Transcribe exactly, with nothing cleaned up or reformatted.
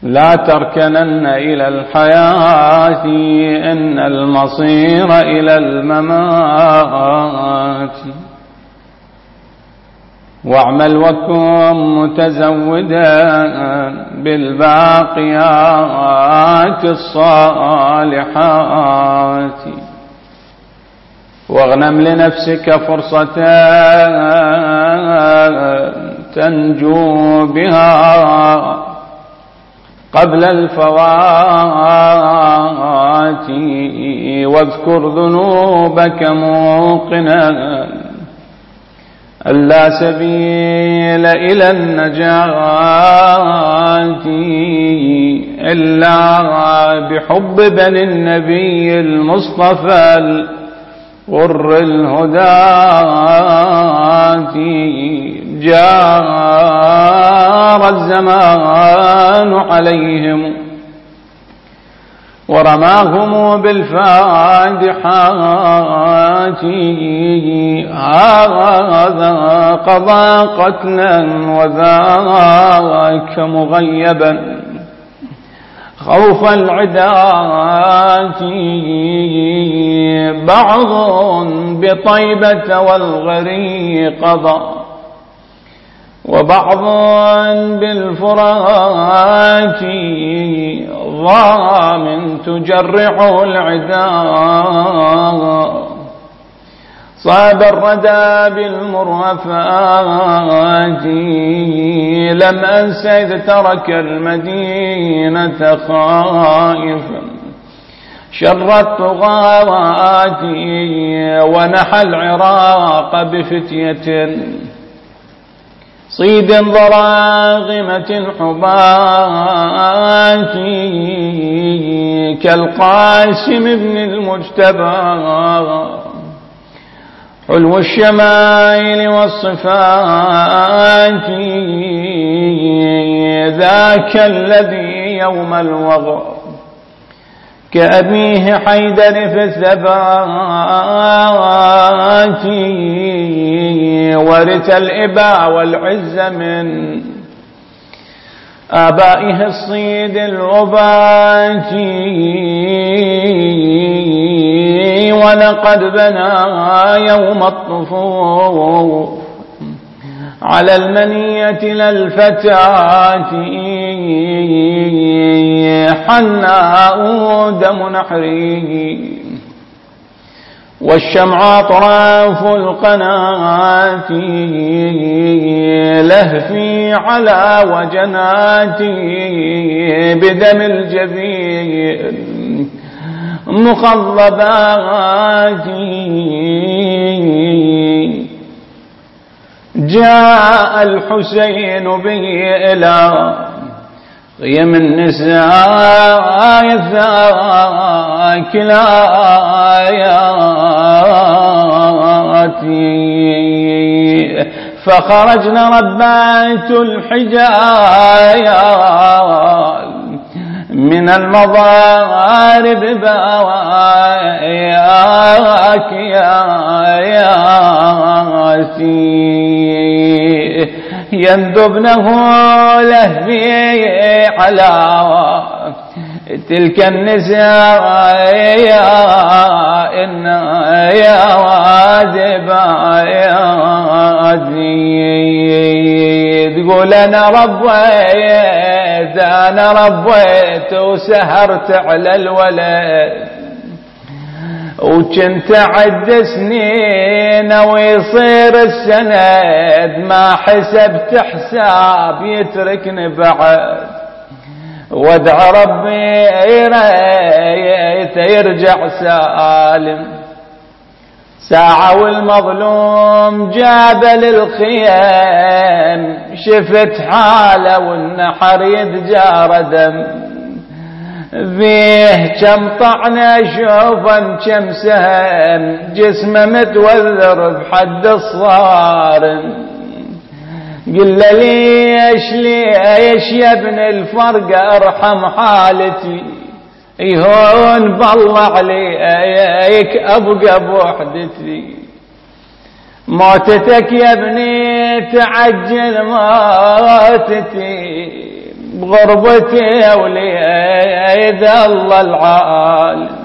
لا تركنن إلى الحياة إن المصير إلى الممات. واعمل وكن متزودا بالباقيات الصالحات. واغنم لنفسك فرصة تنجو بها قبل الفوات. واذكر ذنوبك موقنا أن لا سبيل إلى النجاة إلا بحب بني النبي المصطفى الغر الهداة. جار الزمان عليهم ورماهم بالفادحات. هذا قضى قتلا وذاك مغيبا خوف العداة. بعض بطيبة والغريق قضى وبعض بالفرات. ضام تجرع العداء صاب الردى بالمرهفات. لم أنس إذ ترك المدينة خائفا شر الطغاوات. ونحى العراق بفتية صيد ضراغمة حبات. كالقاسم بن المجتبى حلو الشمائل والصفات. ذاك الذي يوم الوغى كأبيه حيدر في الثبات. ورث الإباء والعز من آبائه الصيد العبات. ولقد بنى يوم الطفوف على المنية للفتاة. حناء دم نحره والشمع أطراف القناة. لهفي على وجناتي بدم الجبين مخضبات. جاء الحسين به إلى قيم النساء ذاك الآيات. فخرجنا ربات الحجايات من المضارب بواياك يا يندبنه لهفي على تلك النساء إن يا واجبا يا تقول أنا ربيت أنا ربيت وسهرت على الولد وكنت عد سنين ويصير السند ما حسبت حساب يتركني بعد وادع ربي ريت يرجع سالم. ساعة والمظلوم جاب للخيام شفت حاله والنحر يتجار دم فيه كم طعنة شوفا كم سهم جسمه متوذر بحد الصارم. قل ليش ليش يا ابن الفرق ارحم حالتي يهون بالله عليك ابقى بوحدتي. موتتك يا ابني تعجل موتتي بغربتي يا وليد الله العالم